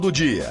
do dia.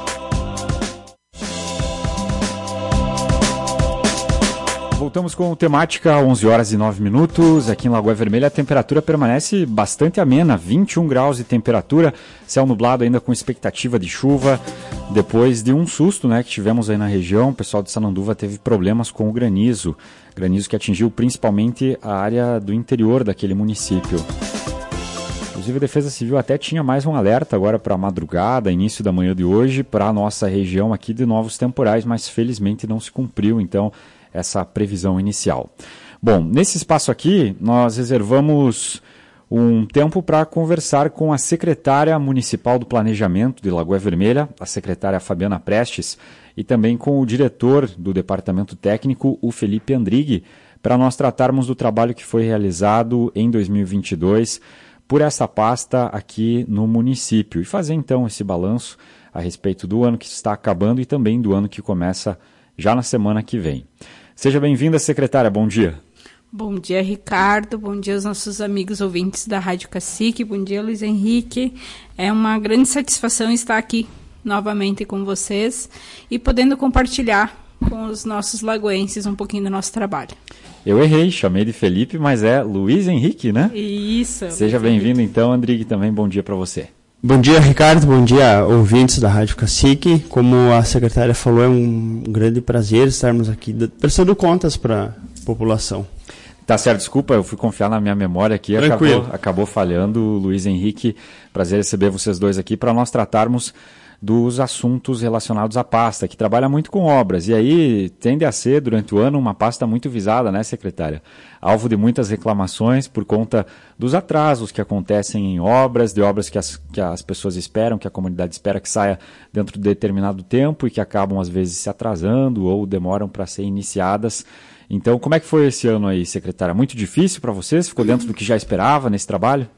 Voltamos com temática, 11 horas e 9 minutos. Aqui em Lagoa Vermelha a temperatura permanece bastante amena, 21 graus de temperatura, céu nublado ainda com expectativa de chuva. Depois de um susto, que tivemos aí na região, o pessoal de Sananduva teve problemas com o granizo que atingiu principalmente a área do interior daquele município. Inclusive a Defesa Civil até tinha mais um alerta agora para a madrugada, início da manhã de hoje, para a nossa região aqui de novos temporais, mas felizmente não se cumpriu, então, essa previsão inicial. Bom, nesse espaço aqui, nós reservamos um tempo para conversar com a secretária municipal do Planejamento de Lagoa Vermelha, a secretária Fabiana Prestes, e também com o diretor do Departamento Técnico, o Felipe Andrighi, para nós tratarmos do trabalho que foi realizado em 2022 por essa pasta aqui no município e fazer então esse balanço a respeito do ano que está acabando e também do ano que começa já na semana que vem. Seja bem-vinda, secretária. Bom dia. Bom dia, Ricardo. Bom dia aos nossos amigos ouvintes da Rádio Cacique. Bom dia, Luiz Henrique. É uma grande satisfação estar aqui novamente com vocês e podendo compartilhar com os nossos lagoenses um pouquinho do nosso trabalho. Eu errei, chamei de Felipe, mas é Luiz Henrique, né? Isso. Seja bem-vindo então, Andrighi, também bom dia para você. Bom dia, Ricardo. Bom dia, ouvintes da Rádio Cacique. Como a secretária falou, é um grande prazer estarmos aqui prestando contas para a população. Tá certo, desculpa, eu fui confiar na minha memória aqui, acabou falhando. Luiz Henrique, prazer receber vocês dois aqui para nós tratarmos dos assuntos relacionados à pasta, que trabalha muito com obras, e aí tende a ser, durante o ano, uma pasta muito visada, né, secretária? Alvo de muitas reclamações por conta dos atrasos que acontecem em obras, de obras que as pessoas esperam, que a comunidade espera que saia dentro de determinado tempo e que acabam, às vezes, se atrasando ou demoram para ser iniciadas. Então, como é que foi esse ano aí, secretária? Muito difícil para vocês? Ficou dentro do que já esperava nesse trabalho?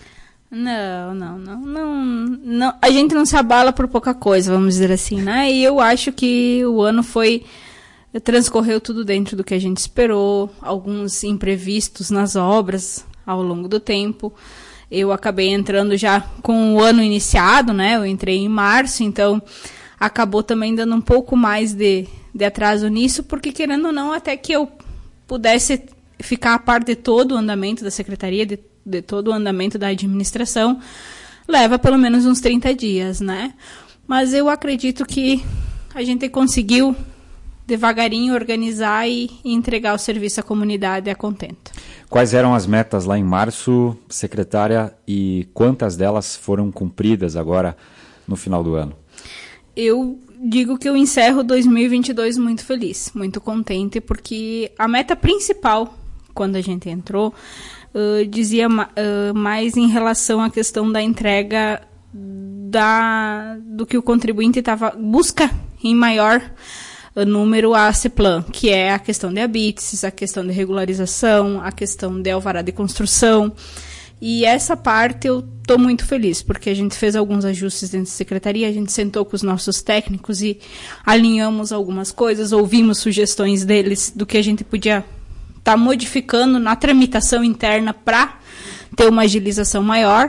Não. A gente não se abala por pouca coisa, vamos dizer assim, né? E eu acho que o ano transcorreu tudo dentro do que a gente esperou, alguns imprevistos nas obras ao longo do tempo. Eu acabei entrando já com o ano iniciado, né? Eu entrei em março, então acabou também dando um pouco mais de atraso nisso, porque querendo ou não, até que eu pudesse ficar a par de todo o andamento da secretaria, de todo o andamento da administração, leva pelo menos uns 30 dias, né? Mas eu acredito que a gente conseguiu devagarinho organizar e entregar o serviço à comunidade a contento. Quais eram as metas lá em março, secretária, e quantas delas foram cumpridas agora no final do ano? Eu digo que eu encerro 2022 muito feliz, muito contente, porque a meta principal, quando a gente entrou, dizia mais em relação à questão da entrega do que o contribuinte busca em maior número a CEPLAN, que é a questão de habites, a questão de regularização, a questão de alvará de construção. E essa parte eu estou muito feliz, porque a gente fez alguns ajustes dentro da secretaria, a gente sentou com os nossos técnicos e alinhamos algumas coisas, ouvimos sugestões deles do que a gente podia está modificando na tramitação interna para ter uma agilização maior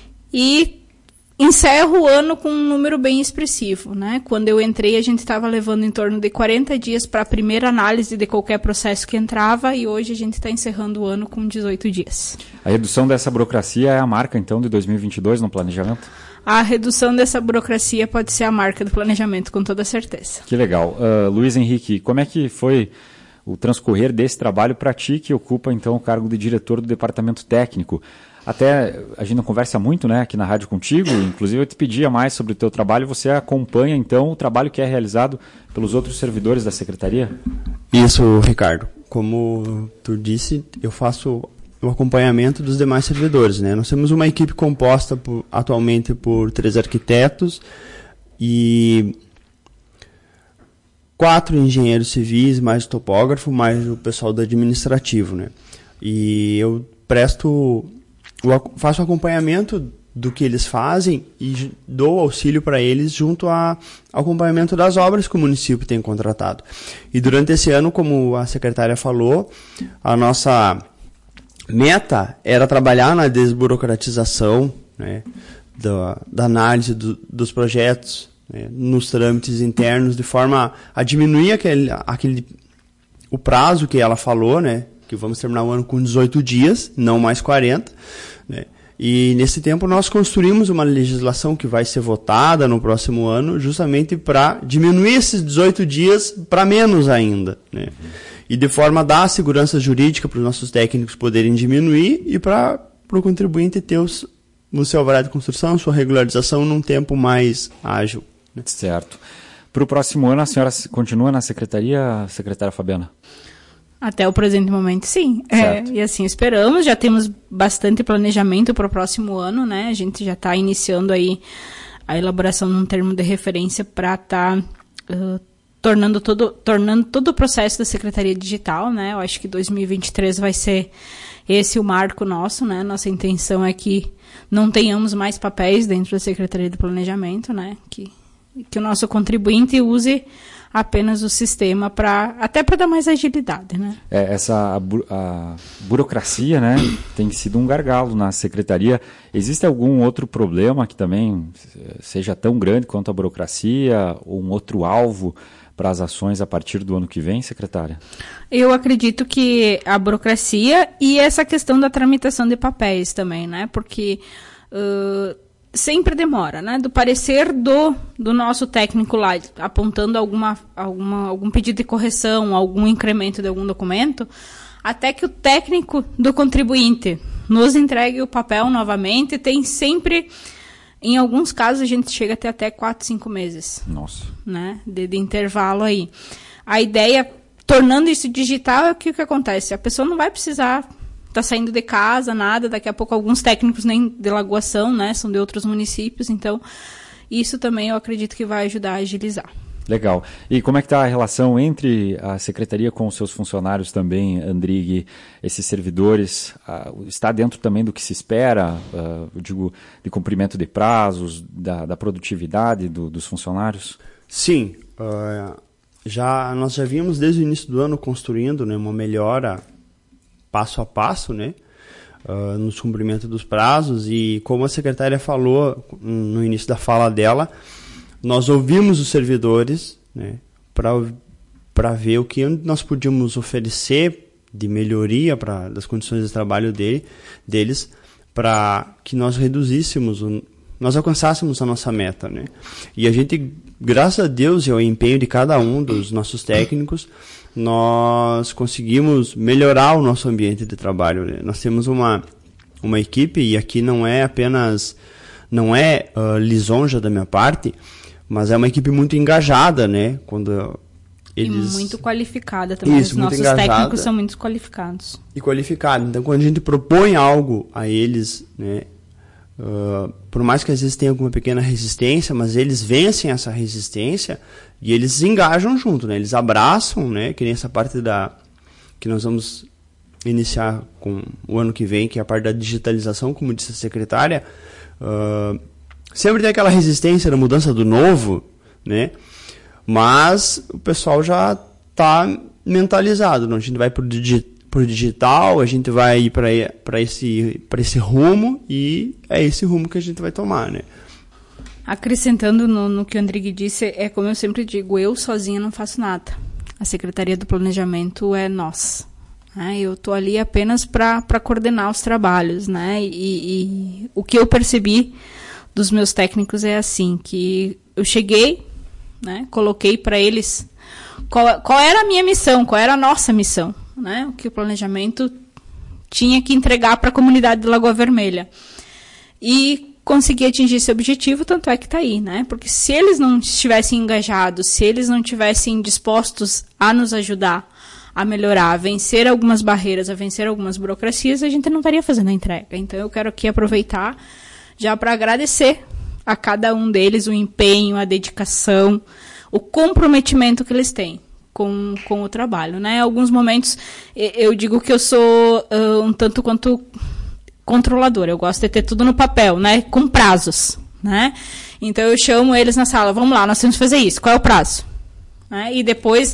e encerro o ano com um número bem expressivo, né? Quando eu entrei, a gente estava levando em torno de 40 dias para a primeira análise de qualquer processo que entrava e hoje a gente está encerrando o ano com 18 dias. A redução dessa burocracia é a marca, então, de 2022 no planejamento? A redução dessa burocracia pode ser a marca do planejamento, com toda certeza. Que legal. Luiz Henrique, como é que foi o transcorrer desse trabalho para ti, que ocupa então o cargo de diretor do departamento técnico? Até a gente não conversa muito, né, aqui na rádio contigo, inclusive eu te pedia mais sobre o teu trabalho, você acompanha então o trabalho que é realizado pelos outros servidores da secretaria? Isso, Ricardo. Como tu disse, eu faço o acompanhamento dos demais servidores, né? Nós temos uma equipe composta atualmente por 3 arquitetos e 4 engenheiros civis, mais o topógrafo, mais o pessoal do administrativo, né? E eu faço acompanhamento do que eles fazem e dou auxílio para eles junto ao acompanhamento das obras que o município tem contratado. E durante esse ano, como a secretária falou, a nossa meta era trabalhar na desburocratização, né, da análise dos projetos, né, nos trâmites internos, de forma a diminuir o prazo que ela falou, né, que vamos terminar o ano com 18 dias, não mais 40, né. E nesse tempo nós construímos uma legislação que vai ser votada no próximo ano, justamente para diminuir esses 18 dias para menos ainda, né. E de forma a dar segurança jurídica para os nossos técnicos poderem diminuir e para o contribuinte ter o seu alvará de construção, sua regularização num tempo mais ágil. Né? Certo. Para o próximo ano, a senhora continua na secretaria, secretária Fabiana? Até o presente momento, sim. E assim esperamos, já temos bastante planejamento para o próximo ano, né? A gente já está iniciando aí a elaboração de um termo de referência para estar tornando todo o processo da Secretaria Digital, né? Eu acho que 2023 vai ser esse o marco nosso, né? Nossa intenção é que não tenhamos mais papéis dentro da Secretaria de Planejamento, né? Que o nosso contribuinte use apenas o sistema até para dar mais agilidade, né? A burocracia, né, tem sido um gargalo na secretaria. Existe algum outro problema que também seja tão grande quanto a burocracia ou um outro alvo para as ações a partir do ano que vem, secretária? Eu acredito que a burocracia e essa questão da tramitação de papéis também, né? Porque sempre demora, né? Do parecer do nosso técnico lá, apontando algum pedido de correção, algum incremento de algum documento, até que o técnico do contribuinte nos entregue o papel novamente, tem sempre, em alguns casos, a gente chega até 4, 5 meses. Nossa. Né? De intervalo aí. A ideia, tornando isso digital, é que o que acontece? A pessoa não vai precisar tá saindo de casa, nada, daqui a pouco alguns técnicos nem de Lagoa são, né, são de outros municípios, então isso também eu acredito que vai ajudar a agilizar. Legal. E como é que está a relação entre a secretaria com os seus funcionários também, Andrighi, esses servidores? Está dentro também do que se espera, eu digo, de cumprimento de prazos, da produtividade dos funcionários? Sim. Nós já vimos desde o início do ano construindo, né, uma melhora passo a passo, né, no cumprimento dos prazos, e como a secretária falou no início da fala dela, nós ouvimos os servidores, né, para ver o que nós podíamos oferecer de melhoria das condições de trabalho deles, para que nós nós alcançássemos a nossa meta, né. E a gente, graças a Deus e ao empenho de cada um dos nossos técnicos, nós conseguimos melhorar o nosso ambiente de trabalho, né? Nós temos uma equipe, e aqui não é lisonja da minha parte, mas é uma equipe muito engajada, né? E muito qualificada também. Os nossos técnicos são muito qualificados. E qualificados. Então, quando a gente propõe algo a eles, né, por mais que às vezes tenha alguma pequena resistência, mas eles vencem essa resistência e eles se engajam junto, né? Eles abraçam, né? Que nem essa parte que nós vamos iniciar com o ano que vem, que é a parte da digitalização, como disse a secretária. Sempre tem aquela resistência da mudança do novo, né? Mas o pessoal já está mentalizado, né? A gente vai pro digital, a gente vai ir para esse rumo, e é esse rumo que a gente vai tomar, né? Acrescentando no que o Andrighi disse, é como eu sempre digo, eu sozinha não faço nada. A Secretaria do Planejamento é nós. Né? Eu estou ali apenas para coordenar os trabalhos, né? E o que eu percebi dos meus técnicos é assim, que eu cheguei, né? Coloquei para eles qual era a minha missão, qual era a nossa missão, né? O que o planejamento tinha que entregar para a comunidade de Lagoa Vermelha. E consegui atingir esse objetivo, tanto é que está aí, né? Porque se eles não estivessem engajados, se eles não estivessem dispostos a nos ajudar a melhorar, a vencer algumas barreiras, a vencer algumas burocracias, a gente não estaria fazendo a entrega. Então eu quero aqui aproveitar já para agradecer a cada um deles o empenho, a dedicação, o comprometimento que eles têm com o trabalho, né? Em alguns momentos eu digo que eu sou um tanto quanto controladora, eu gosto de ter tudo no papel, né? Com prazos, né? Então eu chamo eles na sala, vamos lá, nós temos que fazer isso, qual é o prazo? Né? E depois,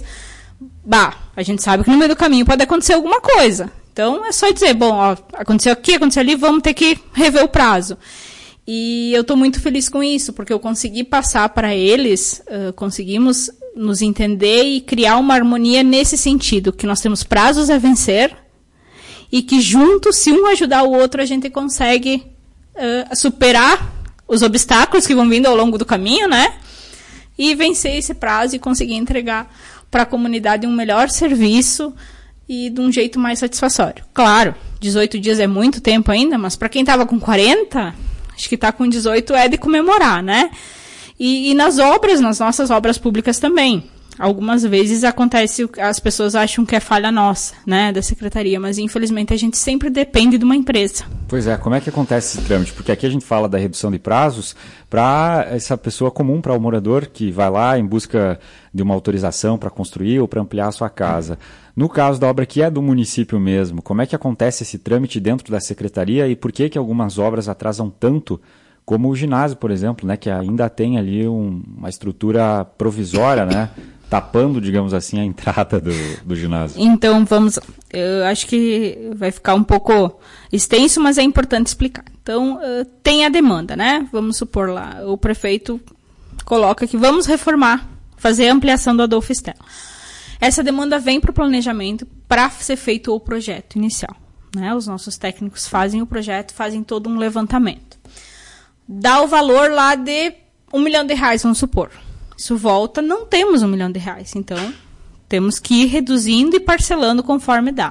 a gente sabe que no meio do caminho pode acontecer alguma coisa. Então é só dizer, bom, ó, aconteceu aqui, aconteceu ali, vamos ter que rever o prazo. E eu estou muito feliz com isso, porque eu consegui passar para eles, conseguimos nos entender e criar uma harmonia nesse sentido, que nós temos prazos a vencer e que juntos, se um ajudar o outro, a gente consegue superar os obstáculos que vão vindo ao longo do caminho, né? E vencer esse prazo e conseguir entregar para a comunidade um melhor serviço e de um jeito mais satisfatório. Claro, 18 dias é muito tempo ainda, mas para quem estava com 40, acho que está com 18 é de comemorar, né? E nas obras, nas nossas obras públicas também. Algumas vezes acontece, as pessoas acham que é falha nossa, né, da secretaria, mas infelizmente a gente sempre depende de uma empresa. Pois é, como é que acontece esse trâmite? Porque aqui a gente fala da redução de prazos para essa pessoa comum, para o morador que vai lá em busca de uma autorização para construir ou para ampliar a sua casa. No caso da obra que é do município mesmo, como é que acontece esse trâmite dentro da secretaria e por que algumas obras atrasam tanto, como o ginásio, por exemplo, né, que ainda tem ali uma estrutura provisória, né, tapando, digamos assim, a entrada do ginásio? Então, eu acho que vai ficar um pouco extenso, mas é importante explicar. Então, tem a demanda, né? Vamos supor lá, o prefeito coloca que vamos reformar, fazer a ampliação do Adolfo Stella. Essa demanda vem para o planejamento para ser feito o projeto inicial, né? Os nossos técnicos fazem o projeto, fazem todo um levantamento. Dá o valor lá de R$1 milhão, vamos supor. Isso volta, não temos R$1 milhão, então temos que ir reduzindo e parcelando conforme dá.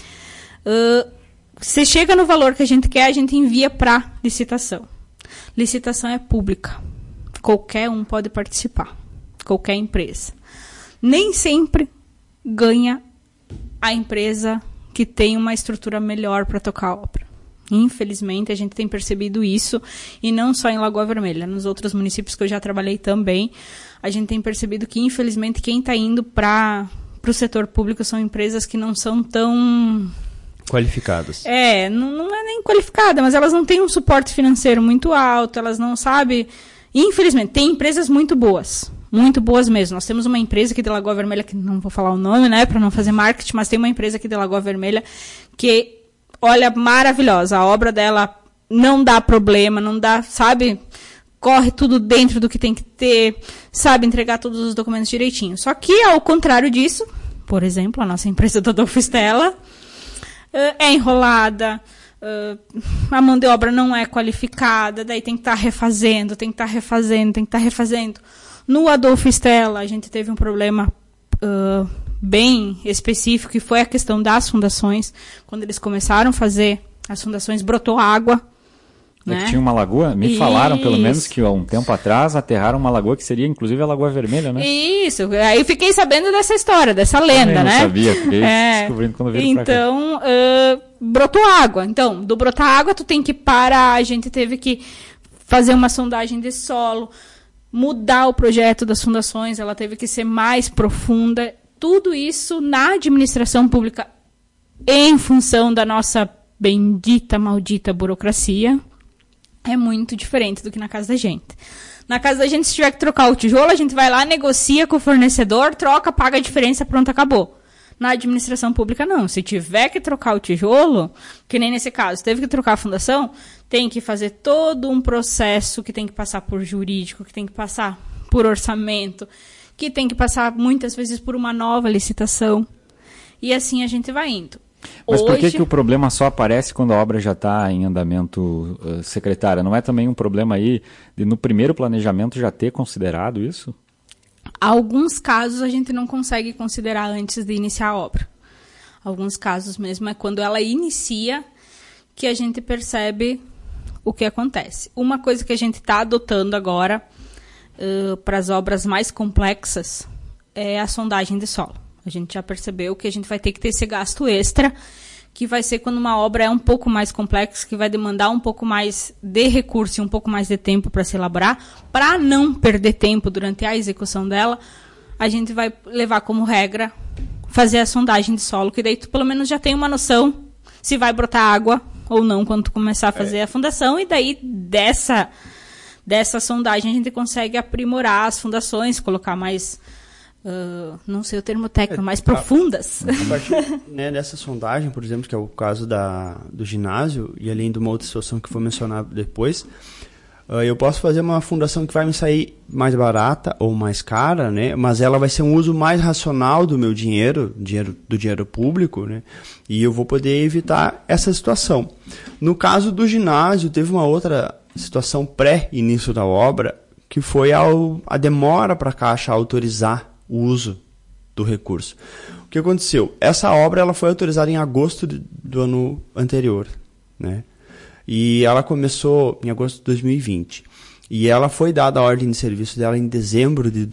Se chega no valor que a gente quer, a gente envia para licitação. Licitação é pública. Qualquer um pode participar. Qualquer empresa. Nem sempre ganha a empresa que tem uma estrutura melhor para tocar a obra. Infelizmente, a gente tem percebido isso, e não só em Lagoa Vermelha, nos outros municípios que eu já trabalhei também, a gente tem percebido que, infelizmente, quem está indo para o setor público são empresas que não são tão... qualificadas. Não é nem qualificada, mas elas não têm um suporte financeiro muito alto, elas não sabem... Infelizmente, tem empresas muito boas mesmo. Nós temos uma empresa aqui de Lagoa Vermelha, que não vou falar o nome, né, para não fazer marketing, mas tem uma empresa aqui de Lagoa Vermelha que... olha, maravilhosa. A obra dela não dá problema, não dá, sabe? Corre tudo dentro do que tem que ter, sabe? Entregar todos os documentos direitinho. Só que, ao contrário disso, por exemplo, a nossa empresa do Adolfo Stella é enrolada, a mão de obra não é qualificada, daí tem que estar refazendo. No Adolfo Stella, a gente teve um problema... bem específico, que foi a questão das fundações. Quando eles começaram a fazer as fundações, brotou água. Né? Que tinha uma lagoa, me falaram pelo menos que há um tempo atrás aterraram uma lagoa que seria inclusive a Lagoa Vermelha, né? Isso, aí eu fiquei sabendo dessa história, dessa lenda, né? Eu não sabia, fiquei descobrindo quando vim pra cá. Então, brotou água. Então, do brotar água, tu tem que parar, a gente teve que fazer uma sondagem de solo, mudar o projeto das fundações, ela teve que ser mais profunda. Tudo isso na administração pública, em função da nossa bendita, maldita burocracia, é muito diferente do que na casa da gente. Na casa da gente, se tiver que trocar o tijolo, a gente vai lá, negocia com o fornecedor, troca, paga a diferença, pronto, acabou. Na administração pública, não. Se tiver que trocar o tijolo, que nem nesse caso, teve que trocar a fundação, tem que fazer todo um processo que tem que passar por jurídico, que tem que passar por orçamento, que tem que passar muitas vezes por uma nova licitação. E assim a gente vai indo. Mas por que o problema só aparece quando a obra já está em andamento, secretária? Não é também um problema aí de no primeiro planejamento já ter considerado isso? Alguns casos a gente não consegue considerar antes de iniciar a obra. Alguns casos mesmo é quando ela inicia que a gente percebe o que acontece. Uma coisa que a gente está adotando agora para as obras mais complexas é a sondagem de solo. A gente já percebeu que a gente vai ter que ter esse gasto extra, que vai ser quando uma obra é um pouco mais complexa, que vai demandar um pouco mais de recurso e um pouco mais de tempo para se elaborar. Para não perder tempo durante a execução dela, a gente vai levar como regra fazer a sondagem de solo, que daí tu pelo menos já tem uma noção se vai brotar água ou não quando tu começar a fazer a fundação, e daí dessa sondagem a gente consegue aprimorar as fundações, colocar mais... não sei o termo técnico, mais profundas. A partir, né, dessa sondagem, por exemplo, que é o caso do ginásio, e além de uma outra situação que foi mencionada depois, Eu posso fazer uma fundação que vai me sair mais barata ou mais cara, né? Mas ela vai ser um uso mais racional do meu dinheiro público, né? E eu vou poder evitar essa situação. No caso do ginásio, teve uma outra situação pré-início da obra, que foi a demora para a Caixa autorizar o uso do recurso. O que aconteceu? Essa obra ela foi autorizada em agosto do ano anterior, né? E ela começou em agosto de 2020. E ela foi dada a ordem de serviço dela em dezembro de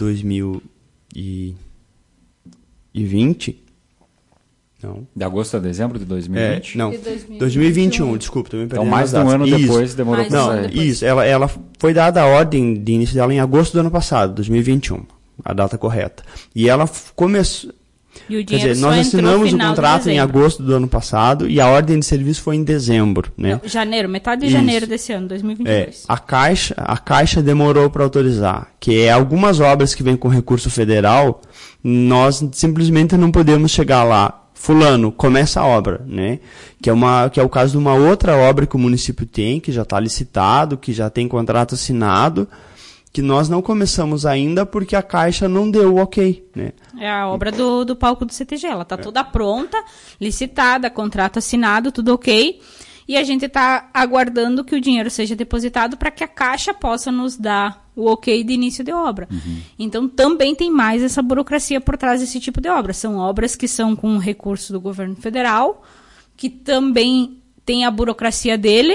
2020. Não. De agosto a dezembro de 2020? Não, 2021, desculpa, estou me perdendo. Então mais de um ano depois demorou para sair. Não, isso, ela foi dada a ordem de início dela em agosto do ano passado, 2021, a data correta. E ela começou... E o Quer dizer, nós assinamos o contrato em agosto do ano passado e a ordem de serviço foi em dezembro, né? Não, janeiro, metade de janeiro desse ano, 2022. A Caixa demorou para autorizar, que é algumas obras que vêm com recurso federal, nós simplesmente não podemos chegar lá, fulano, começa a obra, né? Que é o caso de uma outra obra que o município tem, que já está licitado, que já tem contrato assinado, que nós não começamos ainda porque a Caixa não deu o ok, né? É a obra do palco do CTG, ela está toda pronta, licitada, contrato assinado, tudo ok, e a gente está aguardando que o dinheiro seja depositado para que a Caixa possa nos dar o ok de início de obra. Então, também tem mais essa burocracia por trás desse tipo de obra. São obras que são com recurso do governo federal, que também tem a burocracia dele,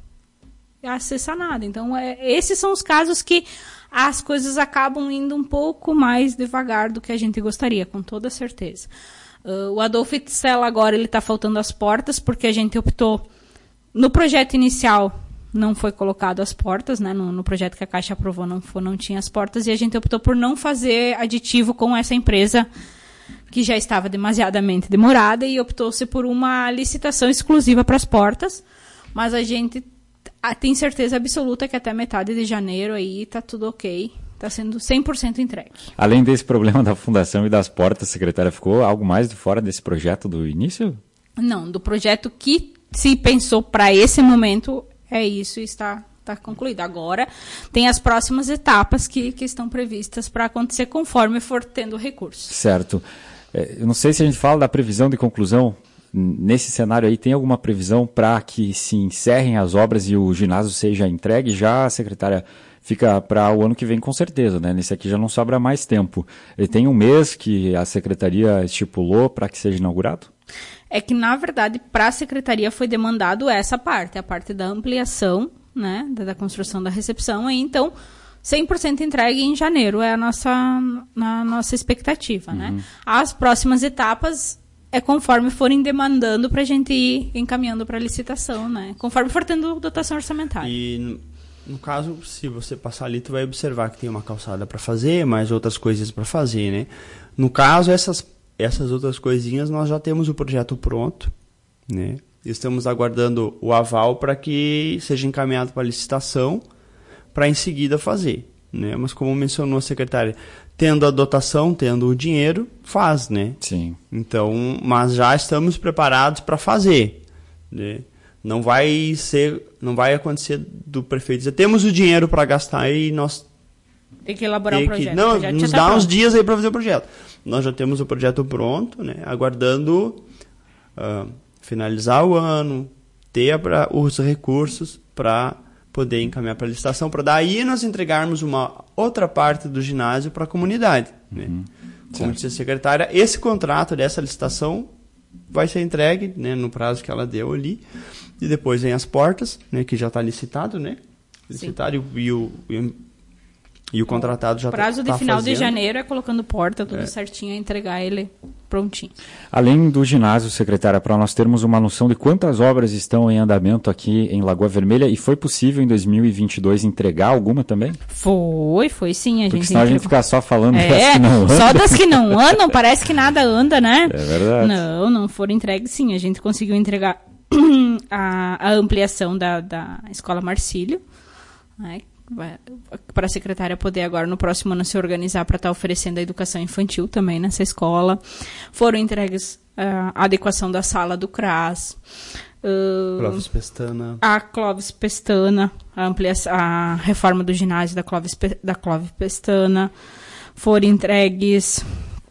a ser sanada. Então, esses são os casos que as coisas acabam indo um pouco mais devagar do que a gente gostaria, com toda certeza. O Adolfo Itzela agora ele está faltando as portas, porque a gente optou, no projeto inicial não foi colocado as portas, né? No projeto que a Caixa aprovou não tinha as portas, e a gente optou por não fazer aditivo com essa empresa que já estava demasiadamente demorada, e optou-se por uma licitação exclusiva para as portas, mas a gente tem certeza absoluta que até metade de janeiro aí está tudo ok, está sendo 100% entregue. Além desse problema da fundação e das portas, secretária, ficou algo mais de fora desse projeto do início? Não, do projeto que se pensou para esse momento, é isso e está concluído. Agora tem as próximas etapas que estão previstas para acontecer conforme for tendo recurso. Certo. Eu não sei se a gente fala da previsão de conclusão. Nesse cenário aí, tem alguma previsão para que se encerrem as obras e o ginásio seja entregue? Já, secretária, fica para o ano que vem com certeza, né? Nesse aqui já não sobra mais tempo. E tem um mês que a secretaria estipulou para que seja inaugurado? É que, na verdade, para a secretaria foi demandado essa parte, a parte da ampliação, né, da construção da recepção. E, então, 100% entregue em janeiro é a nossa expectativa, né? As próximas etapas é conforme forem demandando para a gente ir encaminhando para a licitação, né? Conforme for tendo dotação orçamentária. E, no caso, se você passar ali, tu vai observar que tem uma calçada para fazer, mais outras coisas para fazer, né? No caso, essas outras coisinhas, nós já temos o projeto pronto, né? Estamos aguardando o aval para que seja encaminhado para a licitação, para em seguida fazer, né? Mas como mencionou a secretária, tendo a dotação, tendo o dinheiro, faz, né? Sim. Então, mas já estamos preparados para fazer, né? Não vai acontecer do prefeito dizer, temos o dinheiro para gastar e nós... Tem que elaborar o projeto. Não, nos dá uns dias aí para fazer o projeto. Nós já temos o projeto pronto, né? Aguardando finalizar o ano, ter os recursos para poder encaminhar para a licitação, para daí nós entregarmos uma outra parte do ginásio para a comunidade. Né? Como disse a secretária, esse contrato dessa licitação vai ser entregue, né, no prazo que ela deu ali, e depois vem as portas, né, que já está licitado, né? Licitado e o contratado já está fazendo. O prazo de final de janeiro é colocando porta, tudo certinho, entregar ele prontinho. Além do ginásio, secretária, para nós termos uma noção de quantas obras estão em andamento aqui em Lagoa Vermelha, e foi possível em 2022 entregar alguma também? Foi sim. Porque senão a gente fica só falando das que não andam. Só das que não andam, parece que nada anda, né? É verdade. Não foram entregues sim. A gente conseguiu entregar a ampliação da Escola Marcílio, né? Para a secretária poder agora no próximo ano se organizar para estar oferecendo a educação infantil também nessa escola. Foram entregues a adequação da sala do CRAS, Clóvis Pestana. A Clóvis Pestana, a reforma do ginásio da Clóvis Pestana. Foram entregues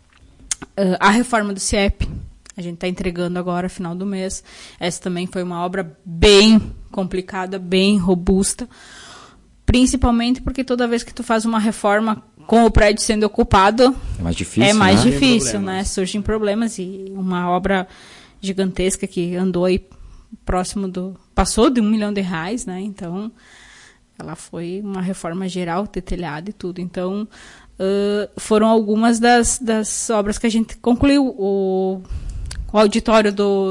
a reforma do CIEP. A gente está entregando agora, final do mês. Essa também foi uma obra bem complicada, bem robusta. Principalmente porque toda vez que tu faz uma reforma com o prédio sendo ocupado... É mais difícil, É mais né? difícil, né? Surgem problemas. E uma obra gigantesca que andou aí próximo do... Passou de R$1 milhão, né? Então, ela foi uma reforma geral, ter telhado e tudo. Então, foram algumas das obras que a gente concluiu. O auditório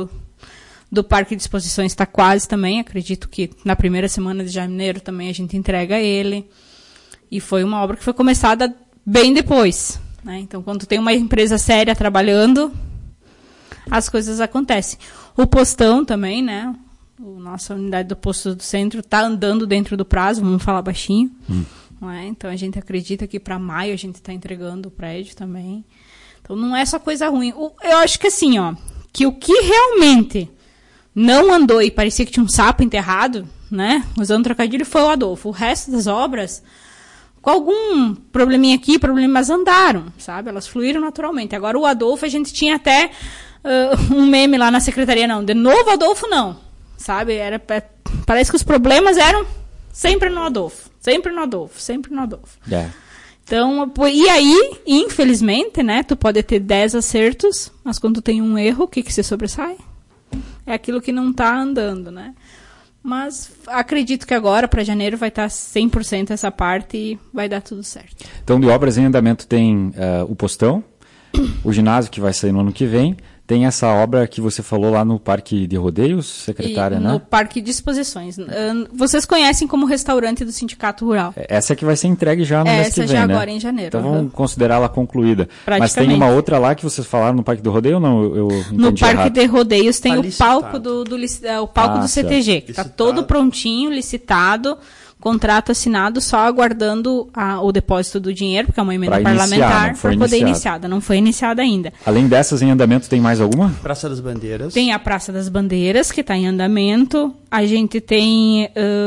do Parque de Exposições está quase também. Acredito que na primeira semana de janeiro também a gente entrega ele. E foi uma obra que foi começada bem depois, né? Então, quando tem uma empresa séria trabalhando, as coisas acontecem. O postão também, né? Nossa unidade do posto do centro está andando dentro do prazo, vamos falar baixinho. Não é? Então, a gente acredita que para maio a gente está entregando o prédio também. Então, não é só coisa ruim. Eu acho que assim, ó, que o que realmente não andou e parecia que tinha um sapo enterrado, né? Usando trocadilho, foi o Adolfo. O resto das obras, com algum probleminha aqui, problemas andaram, sabe? Elas fluíram naturalmente. Agora, o Adolfo, a gente tinha até um meme lá na secretaria, não. De novo Adolfo, não. Sabe? Parece que os problemas eram sempre no Adolfo. Sempre no Adolfo. Sempre no Adolfo. Yeah. Então, e aí, infelizmente, né? Tu pode ter 10 acertos, mas quando tu tem um erro, o que se sobressai? É aquilo que não está andando, né? Mas acredito que agora, para janeiro, vai estar 100% essa parte e vai dar tudo certo. Então, de obras em andamento tem o postão, o ginásio que vai sair no ano que vem, tem essa obra que você falou lá no Parque de Rodeios, secretária, né? No Parque de Exposições. Vocês conhecem como restaurante do Sindicato Rural. Essa que vai ser entregue já no mês que vem, essa já né? agora em janeiro. Então vamos considerá-la concluída. Mas tem Praticamente. uma outra lá que vocês falaram no Parque do Rodeio ou não? Eu entendi No Parque errado. de Rodeios tem Tá o licitado. palco o palco do CTG, que está Licitado. todo prontinho, licitado, contrato assinado, só aguardando o depósito do dinheiro, porque é uma emenda Pra iniciar, parlamentar, não foi para poder iniciado. iniciada. Não foi iniciada ainda. Além dessas em andamento, tem mais alguma? Praça das Bandeiras. Tem a Praça das Bandeiras, que está em andamento. A gente tem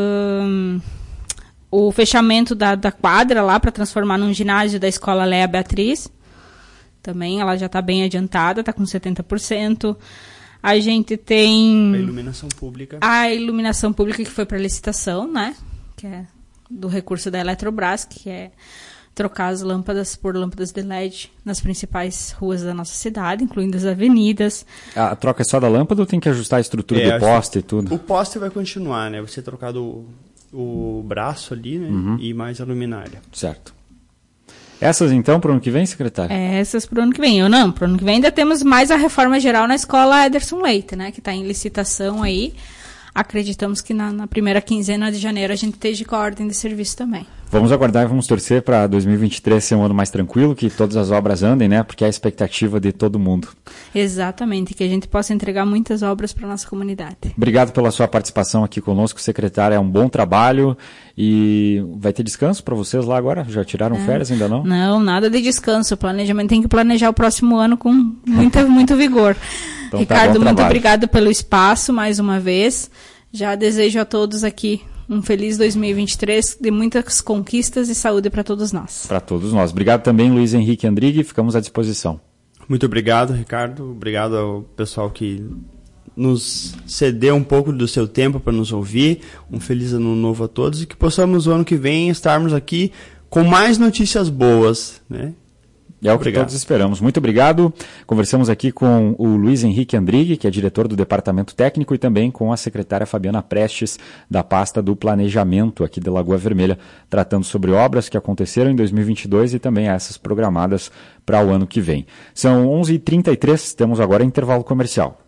o fechamento da quadra lá para transformar num ginásio da Escola Léa Beatriz. Também ela já está bem adiantada, está com 70%. A gente tem A iluminação pública. a iluminação pública que foi para licitação, né? Que é do recurso da Eletrobras, que é trocar as lâmpadas por lâmpadas de LED nas principais ruas da nossa cidade, incluindo as avenidas. A troca é só da lâmpada ou tem que ajustar a estrutura do poste e tudo? O poste vai continuar, né? Vai ser trocado o braço ali, né? E mais a luminária. Certo. Essas então para o ano que vem, secretário? Essas para o ano que vem. Para o ano que vem ainda temos mais a reforma geral na escola Ederson Leite, né? Que está em licitação aí. Acreditamos que na primeira quinzena de janeiro a gente esteja com a ordem de serviço também. Vamos aguardar e vamos torcer para 2023 ser um ano mais tranquilo, que todas as obras andem, né? Porque é a expectativa de todo mundo. Exatamente, que a gente possa entregar muitas obras para a nossa comunidade. Obrigado pela sua participação aqui conosco, secretária. É um bom trabalho e vai ter descanso para vocês lá agora? Já tiraram férias ainda não? Não, nada de descanso. O planejamento tem que planejar o próximo ano com muito vigor. Então, Ricardo, bom muito trabalho. obrigado pelo espaço mais uma vez. Já desejo a todos aqui um feliz 2023 de muitas conquistas e saúde para todos nós. Para todos nós. Obrigado também, Luiz Henrique Andrigue. Ficamos à disposição. Muito obrigado, Ricardo. Obrigado ao pessoal que nos cedeu um pouco do seu tempo para nos ouvir. Um feliz ano novo a todos e que possamos, o ano que vem, estarmos aqui com mais notícias boas, né? É o que todos esperamos. Muito obrigado. Conversamos aqui com o Luiz Henrique Andrigue, que é diretor do Departamento Técnico, e também com a secretária Fabiana Prestes, da pasta do Planejamento aqui da Lagoa Vermelha, tratando sobre obras que aconteceram em 2022 e também essas programadas para o ano que vem. São 11h33, temos agora intervalo comercial.